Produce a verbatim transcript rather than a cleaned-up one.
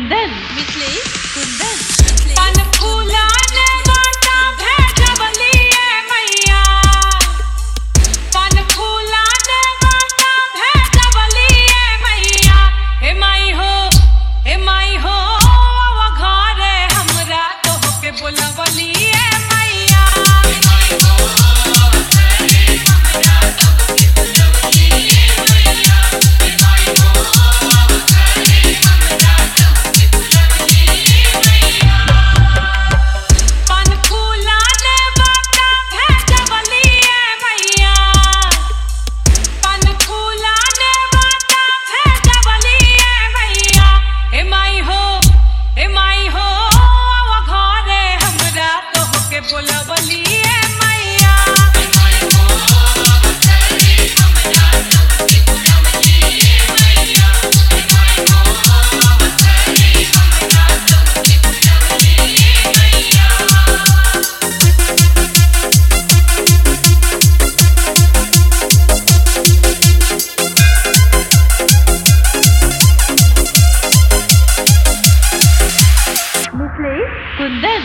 कुंदन मिथिलेश कुंदन पन फूलाने बाटा भेजवली ए मैया पन फूलाने बाटा भेजवली ए मैया हे माई हो हे माई हो घरे हमरा तोहके बोलवली ए मैया हे माई हो घरे हमरा तोहके बोलवली ए मैया हे माई हो घरे हमरा तोहके बोलवली ए मैया पन फूलाने बाटा भेजवली ए मैया पन फूलाने बाटा भेजवली ए मैया हे माई हो हे माई हो घरे हमरा तोहके बोलवली ए मैया हे माई हो घरे हमरा तोहके बोलवली ए मैया हे माई हो घरे हमरा तोहके बोलवली ए मैया मिथिलेश कुंदन